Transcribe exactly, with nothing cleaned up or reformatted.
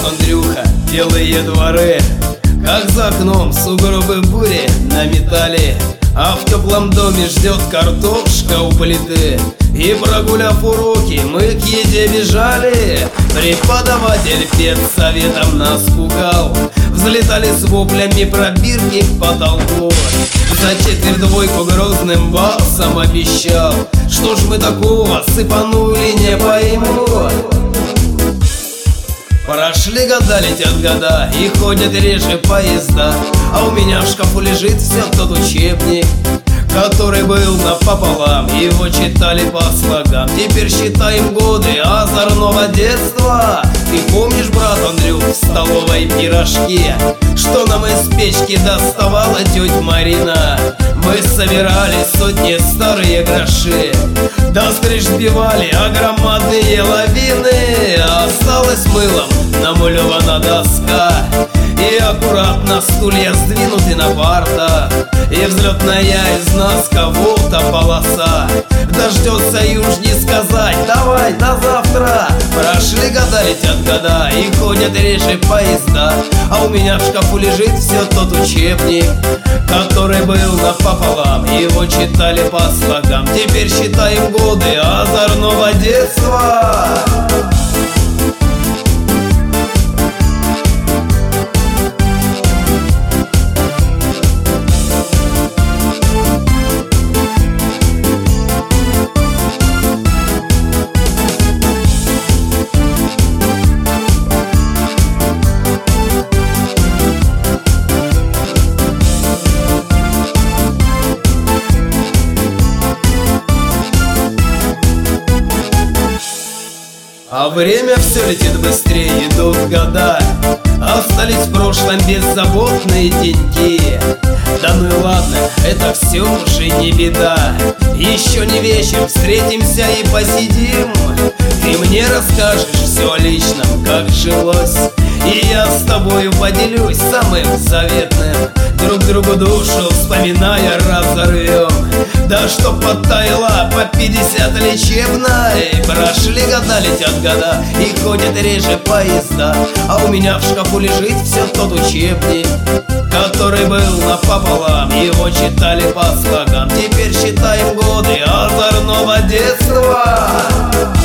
Андрюха, белые дворы, как за окном сугробы бури наметали, а в теплом доме ждет картошка у плиты. И прогуляв уроки, мы к еде бежали. Преподаватель педсоветом нас пугал. Взлетали с воплями пробирки к потолку. За четверть двойку грозным басом обещал. Что ж мы такого сыпанули, не пойму. Прошли года, летят года, и ходят реже поезда, а у меня в шкафу лежит все тот учебник, который был напополам, его читали по слогам. Теперь считаем годы озорного детства. Ты помнишь, брат Андрюх, в столовой пирожки, что нам из печки доставала тетя Марина? Мы собирали сотни старые гроши, до скрыш сбивали, а громадные лавины. Осталось мылом намалевана доска, и аккуратно стулья сдвинуты на партах, и взлетная из нас кого-то полоса. Дождется и уж не сказать: давай до завтра. Прошли года, летят года, и ходят реже поезда, а у меня в шкафу лежит все тот учебник, который был напополам, его читали по слогам. Теперь считаем годы озорного детства. А время все летит быстрее, идут года, остались в прошлом беззаботные деньги. Да ну и ладно, это все уже не беда. Еще не вечер, встретимся и посидим. Ты мне расскажешь все о личном, как жилось, и я с тобою поделюсь самым заветным. Друг другу душу вспоминая разорвем, да чтоб подтаяла по пятьдесят лечебной. Прошли года, летят года, и ходят реже поезда, а у меня в шкафу лежит все тот учебник, который был напополам, его читали по слогам. Теперь считаем годы озорного детства.